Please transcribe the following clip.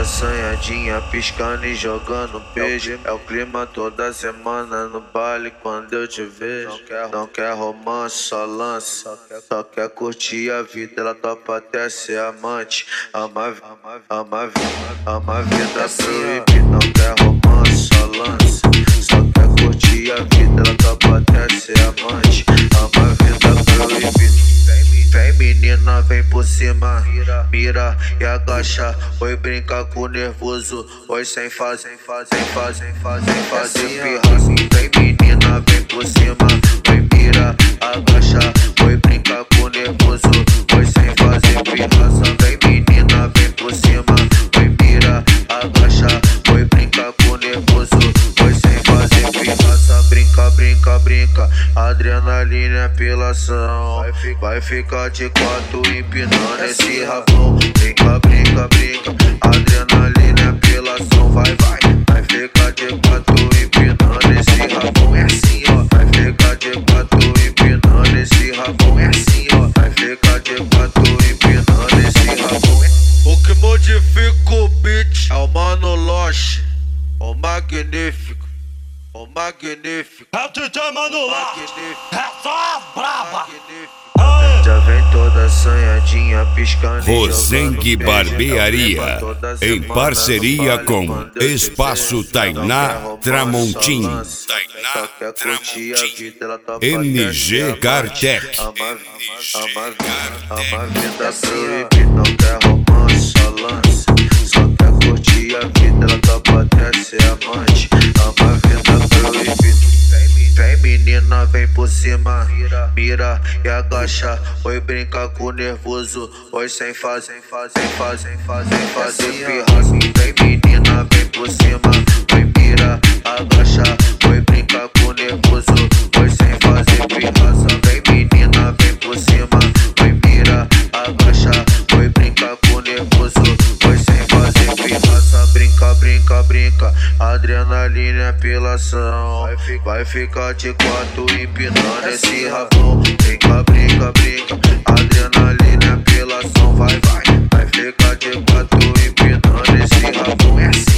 assanhadinha, piscando e jogando beijo. É o clima toda semana no baile quando eu te vejo. Não quer romance, só lança. Só quer curtir a vida, ela topa até ser amante. Ama a vida proibida. Não quer romance, só lança. Só quer curtir a vida, ela topa até ser amante. Ama a vida proibida. Vem menina, vem por cima, mira e agacha. Oi, brinca com nervoso, oi sem fazer pirraça. Vem menina, vem por cima, oi mira, agacha. Oi, brinca com nervoso, oi sem fazer pirraça. Vem menina, vem por cima, oi mira, agacha. Oi, brinca com nervoso, oi sem fazer pirraça. Brinca, adrenalina é apelação. Vai ficar de quatro empinando esse rabão. Brinca, adrenalina é apelação. Vai ficar de quatro empinando esse rabão. É assim, ó. Vai ficar de quatro empinando esse rabão. É assim, ó. Vai ficar de quatro empinando esse rabão. O que modifica o beat é o Mano Lost, o magnífico. O magnífico. É o DJ Mano Lost, é só as braba. Já vem toda assanhadinha, piscando e Rosengue Barbearia, em parceria com Espaço Tainá Tramontim, MG Cartec. Ama a vida proibida, não quer romance, só lança. Só quer curtir a vida, ela topa até ser amante. Ama a vida proibida. Vem menina, vem por cima, mira e agacha. Oi, brinca com nervoso, oi sem fazer pirraça. Vem menina, vem por cima, oi mira, agacha. Oi, brinca com nervoso, oi sem fazer pirraça. Vem menina, vem por cima, oi mira, agacha. Oi, brinca com nervoso, oi sem fazer pirraça. Brinca, adrenalina é apelação. Vai ficar de quatro empinando esse rabão. Brinca, adrenalina é apelação. Vai ficar de quatro empinando esse rabão. É assim.